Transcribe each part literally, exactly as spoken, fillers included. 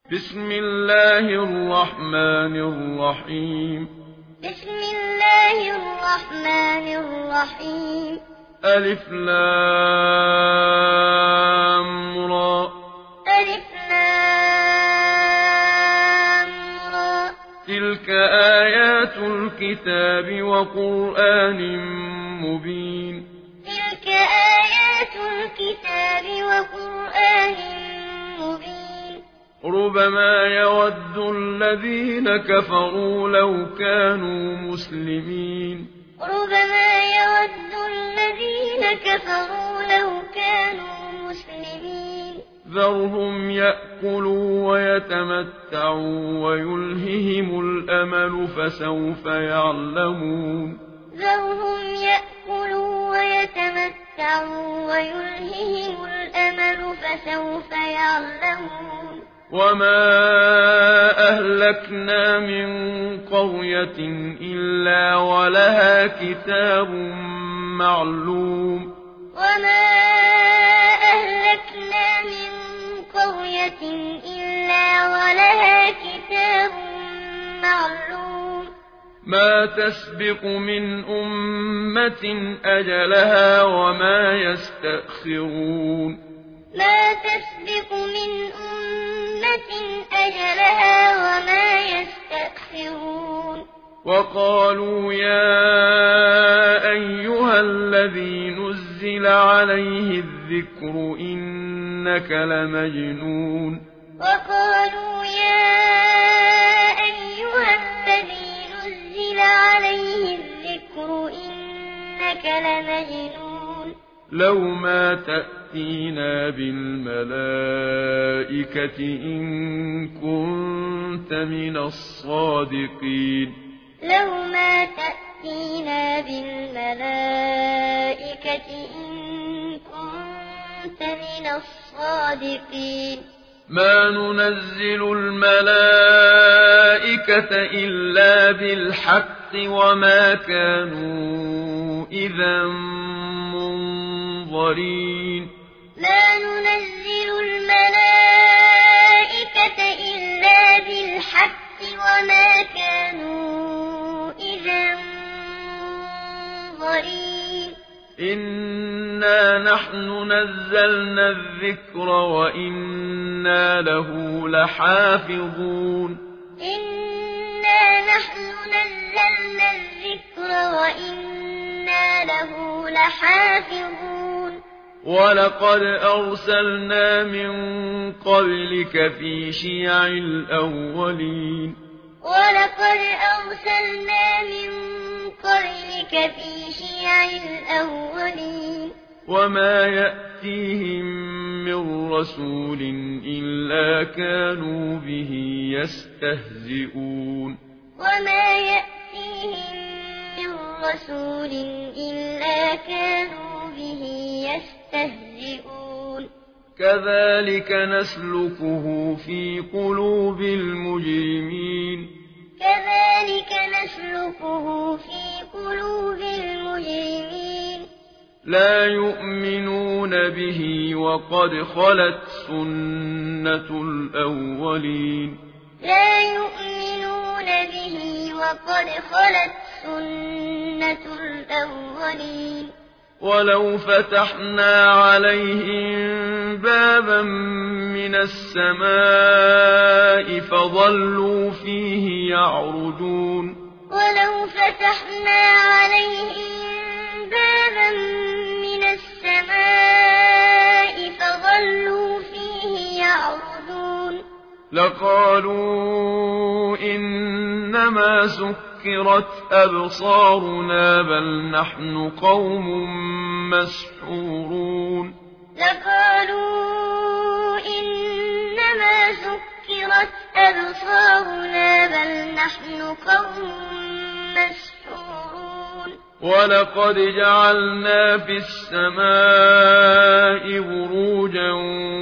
بسم الله الرحمن الرحيم بسم الله الرحمن الرحيم ألف لام را ألف لام را تلك آيات الكتاب وقرآن مبين تلك آيات الكتاب وقرآن مبين ربما يود الذين كفروا لو كانوا مسلمين ربما يود الذين كفروا لو كانوا مسلمين ذرهم يأكلوا ويتمتعوا ويلههم الأمل فسوف يعلمون ذرهم يأكلوا ويتمتعوا ويلههم الأمل فسوف يعلمون وما أهلكنا من قرية إلا ولها كتاب معلوم وما أهلكنا من قرية إلا ولها كتاب معلوم ما تسبق من أمة أجلها وما يستأخرون ما تسبق من أمة أجلها وما يستأخرون وقالوا يا أيها الذي نزل عليه الذكر إنك لمجنون وقالوا يا أيها الذي نزل عليه الذكر إنك لمجنون لو ما تأتينا بالملائكة إن كنت من الصادقين لو ما تأتينا بالملائكة إن كنت من الصادقين ما ننزل الملائكة إلا بالحق وما كانوا إذا منظرين ما ننزل الملائكة إلا بالحق وما كانوا إذا منظرين إنا نحن نزلنا الذكر وإنا له لحافظون إنا نحن نزلنا الذكر وإنا له لحافظون ولقد أرسلنا من قبلك في شيع الأولين ولقد أرسلنا من قبلك في شيع الأولين وما يأتيهم من رسول إلا كانوا به يستهزئون وما يأتيهم من رسول إلا كانوا به يستهزئون كذلك نسلكه في قلوب المجرمين كذلك نسلكه في قلوب المجرمين لا يؤمنون به وقد خلت سنة الأولين لا يؤمنون به وقد خلت سنة الأولين ولو فتحنا عليهم بابا من السماء فظلوا فيه يعرجون ولو فتحنا عليهم بابا من السماء فظلوا فيه يعرجون لقالوا إنما سكرت أبصارنا بل نحن قوم مسحورون لقالوا إنما سكرت أبصارنا بل نحن قوم مسحورون ولقد جعلنا في السماء بروجا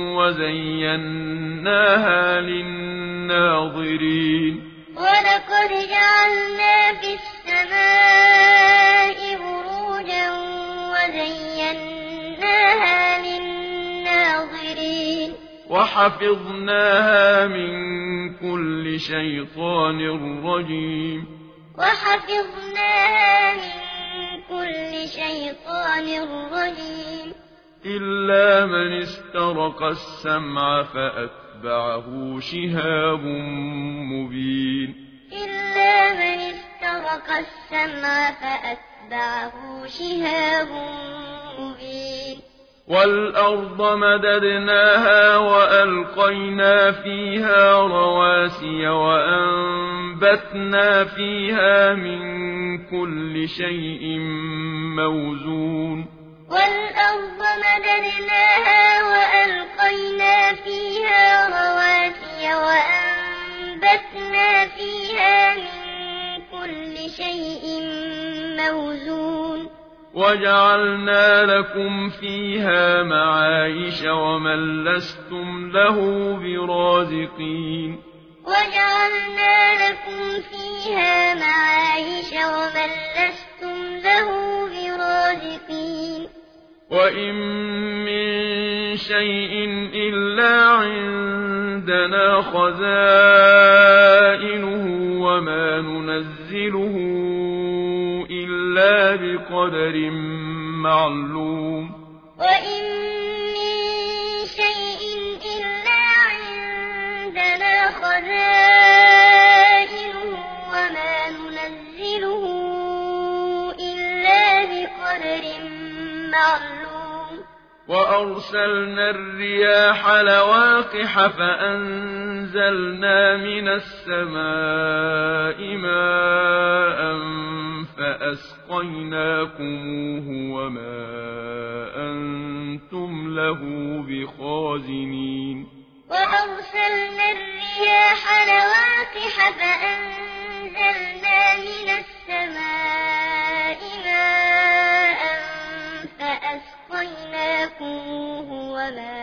وزيناها للناظرين ولقد جعلنا في السماء بروجا وزيناها للناظرين وحفظناها من كل شيطان رجيم وحفظناها من كل شيطان رجيم إلا من استرق السمع فأتبعه شهاب مبين إلا من استرق السمع فأتبعه شهاب مبين والأرض مددناها وألقينا فيها رواسي وأنبتنا فيها من كل شيء موزون والأرض مددناها وألقينا فيها رواسي وأنبتنا فيها من كل شيء موزون وجعلنا لكم فيها معايش ومن لستم له برازقين وجعلنا لكم فيها معايش ومن لستم له برازقين وإن من شيء إلا عندنا خزائنه وما ننزله إلا بقدر معلوم وإن من شيء إلا عندنا خزائنه وما ننزله إلا بقدر معلوم وأرسلنا الرياح لواقح فأنزلنا من السماء ماء فأسقيناكموه وما أنتم له بخازنين وأرسلنا الرياح لواقح فأنزلنا من السماء ماء فأسقيناكموه وما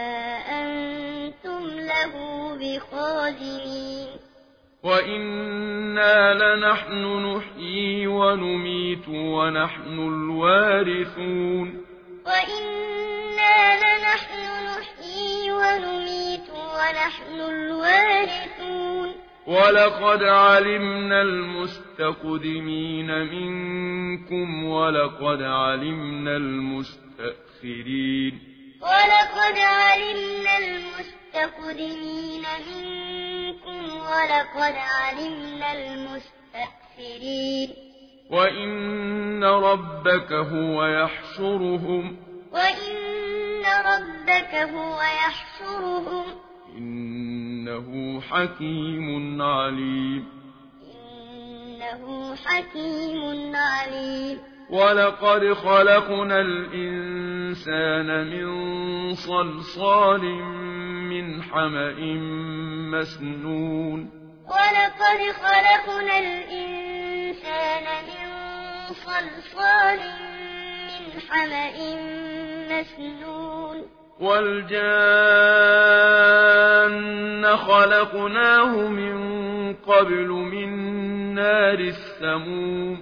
أنتم له بخازنين وإنا لنحن نحيي ونميت ونحن الوارثون وإنا لنحن نحيي ونميت ونحن الوارثون ولقد علمنا المستقدمين منكم ولقد علمنا المستأخرين ولقد علمنا المستقدمين منكم ولقد علمنا المستأخرين وإن ربك هو يحشرهم وإن ربك هو يحشرهم إنه حكيم عليم إنه حكيم عليم ولقد خلقنا الإنسان من صلصال من حمأ مسنون ولقد خلقنا الإنسان من صلصال من حمأ مسنون والجان خلقناه من قبل من نار السموم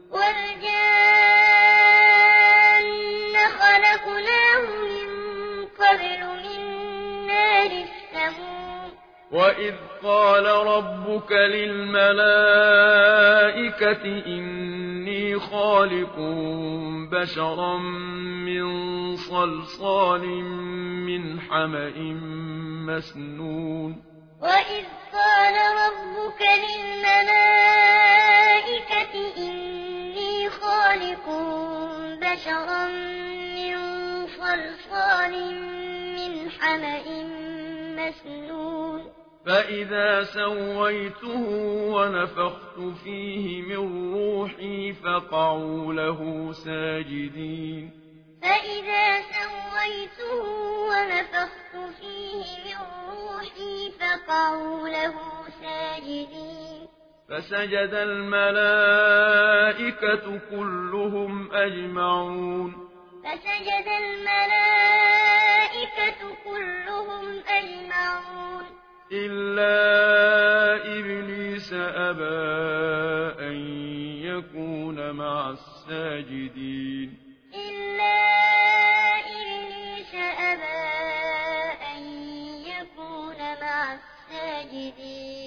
والجان خلقناه من قبل من نار السموم وإذ قال ربك للملائكة إني خالق بشرا من صلصال من حمأ مسنون وإذ قال ربك للملائكة إني خالق بشرا من صلصال من حمأ مسنون فإذا سويته ونفخت فيه من روحي فقعوا له ساجدين فإذا سويته ونفخت فيه من روحي فقعوا له ساجدين فسجد الملائكة كلهم أجمعون فسجد الملائكة كلهم أجمعون إلا إبليس أبى أن يكون مع الساجدين إلا إبليس أبى أن يكون مع الساجدين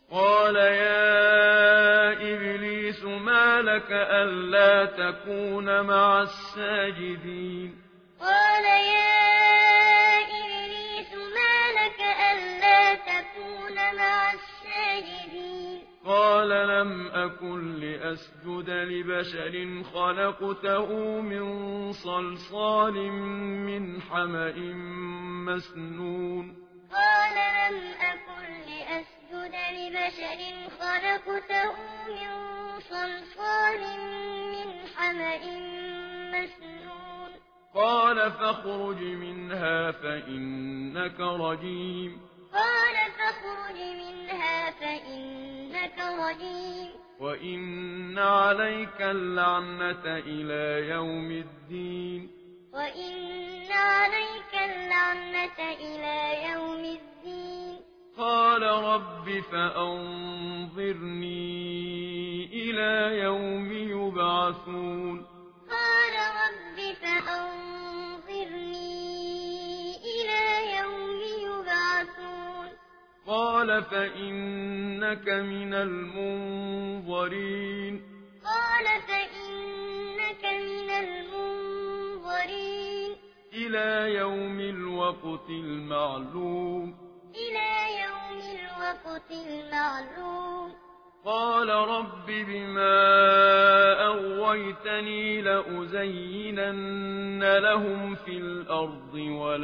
قال يا إبليس ما لك ألا تكون مع الساجدين قال يا إبليس ما لك ألا تكون مع الساجدين قال لم أكن لأسجد لبشر خلقته من صلصال من حمأ مسنون قال لم أكن لأسجد لبشر خلقته من صلصال من حمأ مسنون قال فاخرج منها فإنك رجيم قال فاخرج منها فإنك رجيم وإن عليك اللعنة إلى يوم الدين وإن عليك اللعنة إلى يوم الدين قال رب فأنظرني إلى يوم يبعثون قال رب فأنظرني إلى يوم يبعثون قال فإنك من المنظرين قال فإنك من المنظرين إلى يوم الوقت المعلوم إلى يوم الوقت المعلوم قال رب بما أغويتني لأزينن لهم في الأرض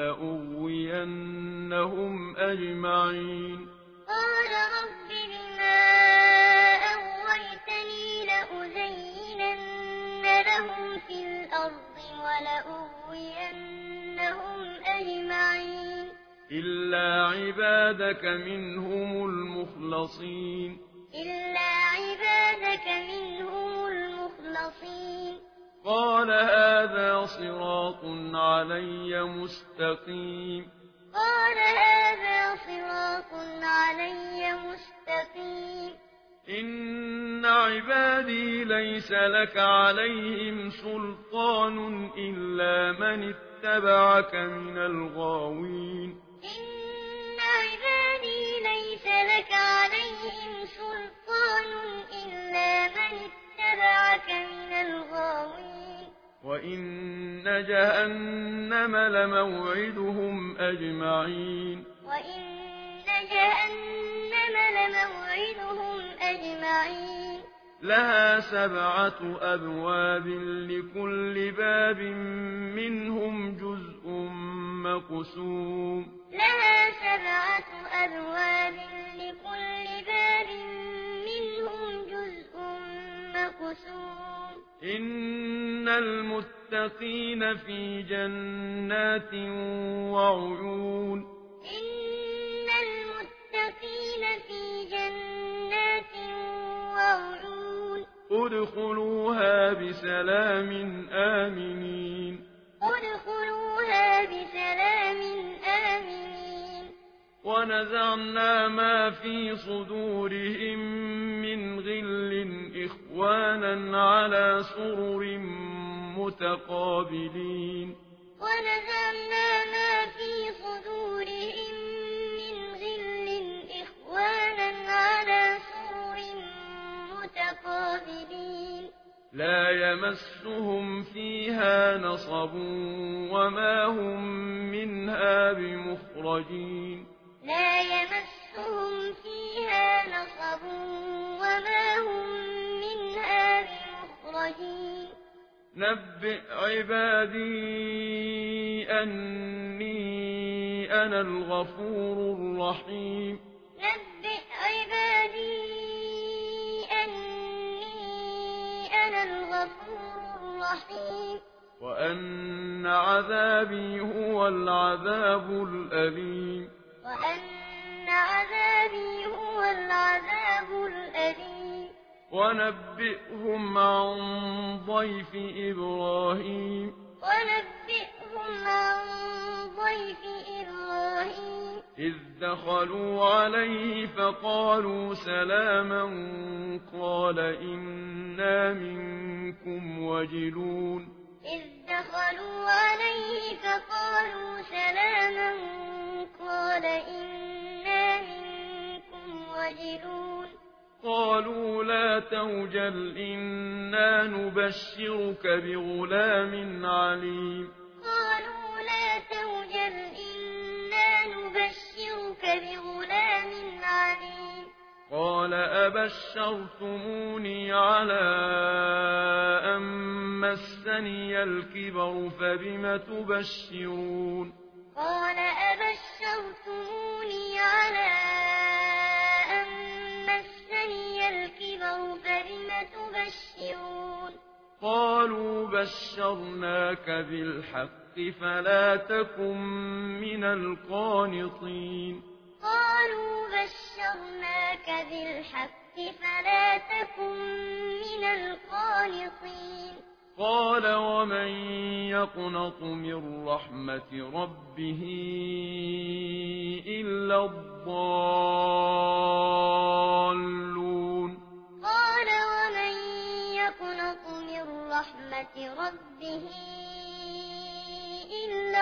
ولأغوينهم أجمعين قال رب بما أغويتني لأزينن لهم في الأرض ولأغوينهم أجمعين إلا عبادك منهم المخلصين إلا عبادك منهم المخلصين قال هذا صراط علي مستقيم قال هذا صراط علي مستقيم إن عبادي ليس لك عليهم سلطان إلا من اتبعك من الغاوين إن عبادي ليس لك عليهم سلطان إلا من اتبعك من الغاوين وإن جهنم لموعدهم أجمعين وإن جهنم لموعدهم أجمعين لها سبعة أبواب لكل باب منهم جزء مقسوم لها سبعة أبواب لكل باب منهم جزء مقسوم إن المتقين في جنات وعيون إن المتقين في جنات وعيون ادخلوها بسلام آمنين ادخلوها بسلام آمنين ونزعنا ما في صدورهم من غل إخوانا على سرر متقابلين ونزعنا ما في صدورهم من غل إخوانا على سرر متقابلين لا يمسهم فيها نصب وما هم منها بمخرجين لا يمسهم فيها نصب وما هم منها بمخرجين نبئ عبادي أني أنا الغفور الرحيم نبئ عبادي أني أنا الغفور الرحيم وأن عذابي هو العذاب الأليم وأن عذابي هو العذاب الأليم ونبئهم عن ضيف إبراهيم ونبئهم عن ضيف إبراهيم إذ دخلوا عليه فقالوا سلاما قال إنا منكم وجلون إذ دخلوا عليه فقالوا سلاما قال إنا منكم وجلون وجلون قالوا لا توجل إنا نبشرك بغلام عليم قالوا لا توجل إنا نبشرك بغلام عليم قال أبشرتموني على أن مسني الكبر فبم تبشرون قال أبشرتموني على أن مسني الكبر فبم تبشرون قالوا بشرناك بالحق فلا تكن من القانطين قالوا بشرناك بالحق فلا تكن من القانطين قال ومن يقنط من رحمة ربه إلا الضالون قال ومن يقنط من رحمة ربه إلا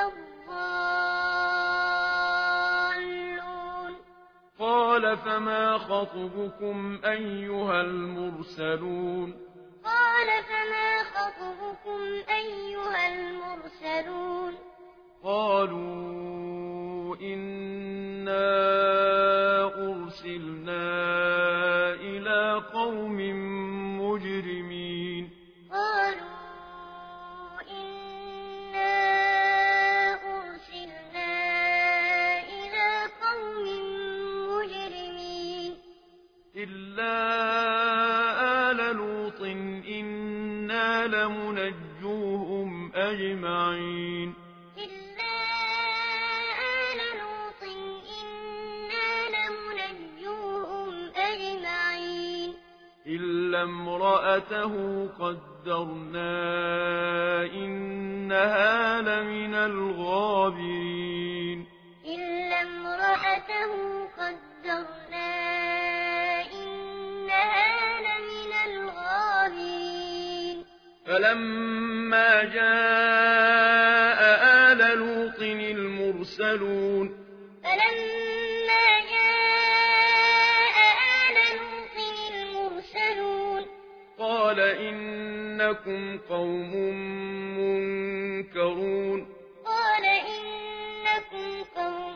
الضالون قال فما خطبكم أيها المرسلون قال فما خطبكم أيها المرسلون قالوا إنا أرسلنا إلى قوم مجرمين قالوا إنا أرسلنا إلى قوم مجرمين إلا آل لوط إنا لمنجوهم أجمعين إلا آل لوط إنا لمنجوهم أجمعين إلا امرأته قدرنا إنها لمن الغابرين إلا امرأته قدرنا إنها لمن الغابرين فلما جاء آل لوط المرسلون فلما جاء آل لوط المرسلون قال إنكم قوم منكرون قال إنكم قوم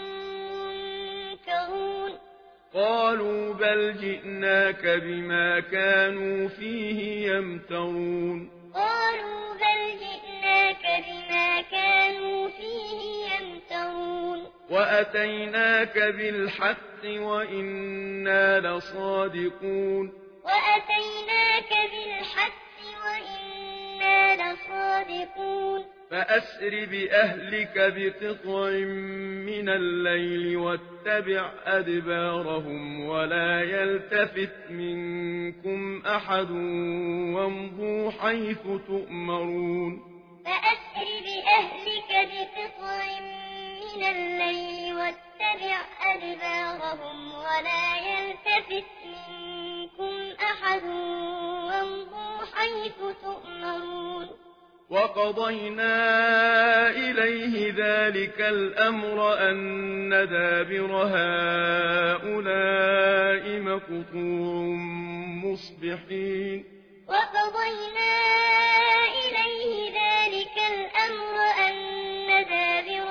منكرون قالوا بل جئناك بما كانوا فيه يمترون قالوا بل جئناك بما كانوا فيه يمترون وأتيناك بالحق وإنا لصادقون وأتيناك بالحق وإنا لصادقون فأسر بأهلك بقطع من الليل واتبع أدبارهم ولا يلتفت منكم أحد وامضوا حيث تؤمرون فأسر بأهلك بقطع من الليل واتبع أدبارهم ولا يلتفت منكم أحد وامضوا حيث تؤمرون وقضينا إليه ذلك الأمر أن دابر هؤلاء مقطوع مصبحين وقضينا إليه ذلك الأمر أن دابر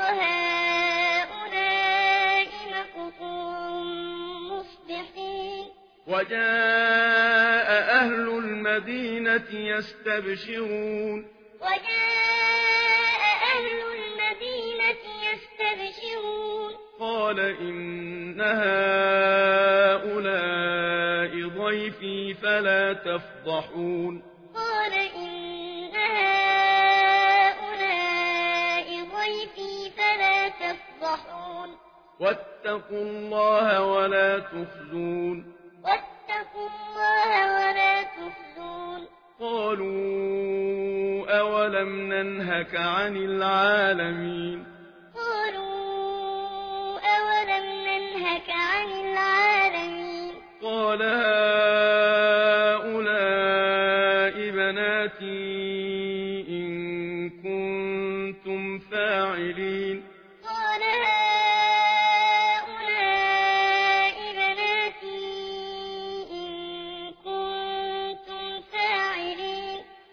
هؤلاء مقطوع مصبحين وجاء أهل المدينة يستبشرون وجاء أهل المدينة يستبشرون قال إن هؤلاء ضيفي فلا تفضحون قال إن هؤلاء ضيفي فلا تفضحون واتقوا الله ولا تخزون واتقوا الله ولا تخزون قالوا أولم ننهك عن العالمين قالوا أولم ننهك عن العالمين قال هؤلاء بناتي إن كنتم فاعلين قال هؤلاء بناتي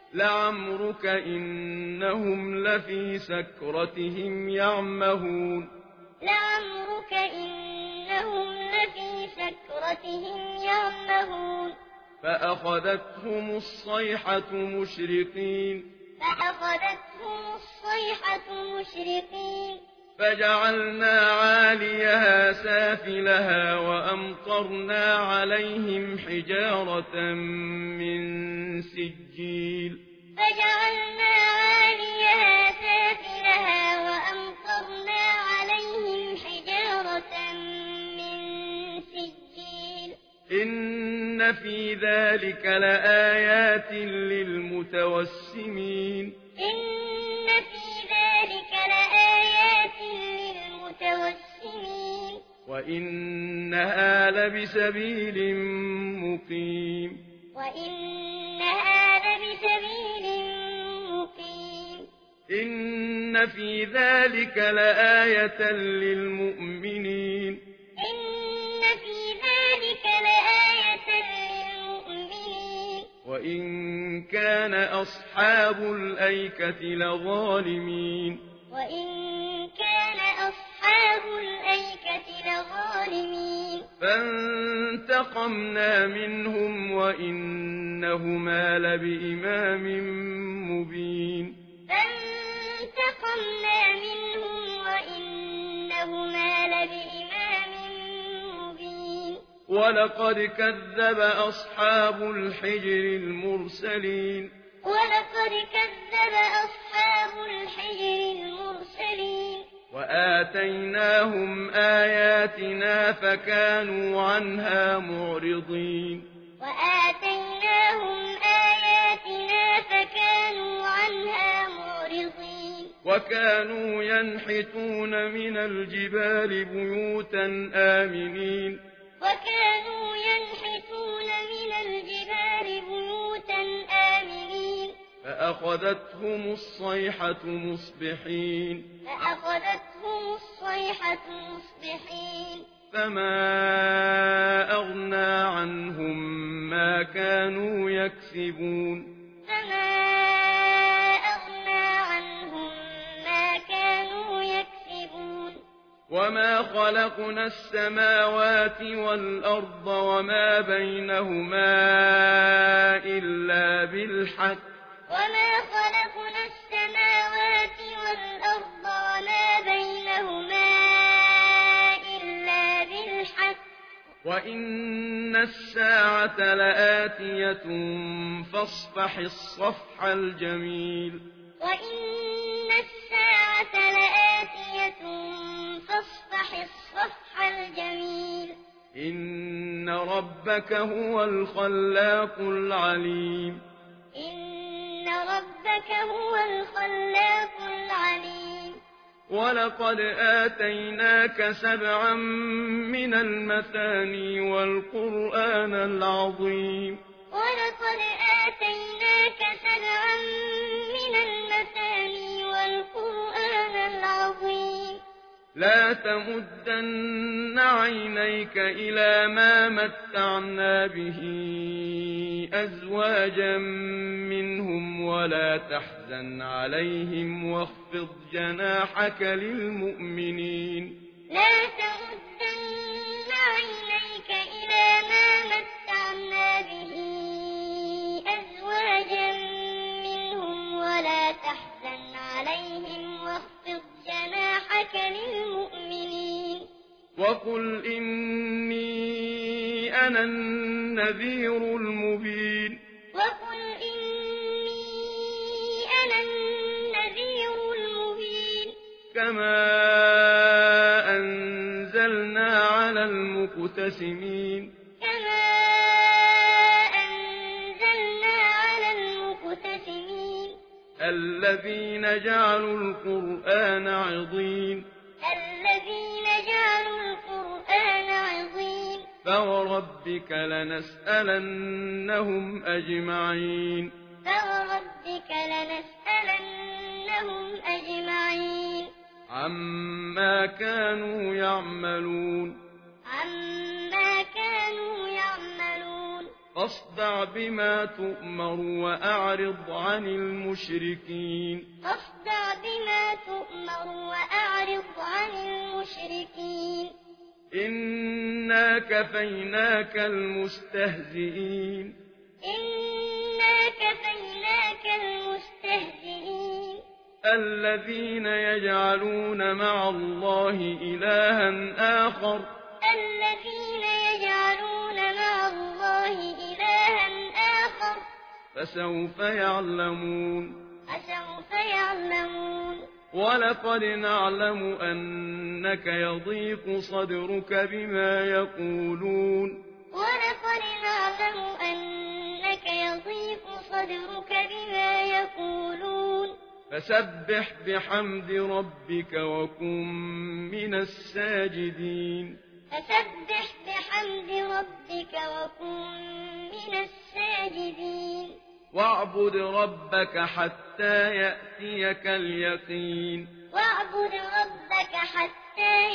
لعمرك إنهم لفي سكرتهم يعمهون لعمرك إنهم لفي سكرتهم يعمهون فأخذتهم الصيحة مشرقين فأخذتهم الصيحة مشرقين فجعلنا عاليها سافلها وأمطرنا عليهم حجارة من سجيل فجعلنا عاليها سافلها وأمطرنا عليهم حجارة من سجيل إن في ذلك لآيات للمتوسمين إن في ذلك لآيات للمتوسمين وإنها لبسبيل مقيم وإنها لبسبيل مقيم إن في ذلك لآية للمؤمنين إن في ذلك لآية للمؤمنين وإن كان أصحاب الأيكة لظالمين وإن كان أصحاب الأيكة لظالمين فانتقمنا منهم وإنهما لبإمام مبين فانتقمنا منهم وإنهما لبإمام مبين ولقد كذب أصحاب الحجر المرسلين ولقد كذب أصحاب الحجر المرسلين وآتيناهم آياتنا فكانوا عنها معرضين وآتيناهم آياتنا فكانوا عنها معرضين وكانوا ينحتون من الجبال بيوتا آمنين وكانوا ينحتون من الجبال بيوتا آمنين فأخذتهم الصيحة مصبحين فأخذتهم الصيحة مصبحين فما أغنى عنهم ما كانوا يكسبون فما أغنى عنهم ما كانوا يكسبون وما خلقنا السماوات والأرض وما بينهما إلا بالحق وما خلقنا السماوات والأرض وما بينهما إلا بالحق وإن الساعة لآتية فاصفح الصفح الجميل وإن الساعة لآتية فاصفح الصفح الجميل إن ربك هو الخلاق العليم إن ربك هو الخلاق العليم ولقد آتيناك سبعا من المثاني والقرآن العظيم ولقد آتيناك سبعا من المثاني والقرآن العظيم لا تمدن عينيك إلى ما متعنا به أزواجا منهم ولا تحزن عليهم واخفض جناحك للمؤمنين لا تمدن عينيك إلى ما متعنا به أزواجا منهم ولا تحزن عليهم واخفض جناحك للمؤمنين وقل إني أنا النذير المبين وقل إني أنا النذير المبين كما أنزلنا على المقتسمين كما أنزلنا على المقتسمين الذين جعلوا القرآن عضين الذين جعلوا القرآن عظيم فوربك لنسألنهم أجمعين فوربك لنسألنهم أجمعين عما كانوا يعملون عما كانوا يعملون فاصدع بما تؤمر وأعرض عن المشركين فاصدع بما تؤمر وأعرض عن المشركين إنا كفيناك المستهزئين إنا كفيناك المستهزئين الذين يجعلون مع الله إلها آخر الذين يجعلون مع الله إلها آخر فسوف يعلمون فسوف يعلمون ولقد نعلم أنك يضيق صدرك بما يقولون ولقد نعلم أنك يضيق صدرك بما يقولون فسبح بحمد ربك وكن من الساجدين فسبح بحمد ربك وكن من الساجدين واعبد ربك حتى يأتيك اليقين واعبد ربك حتى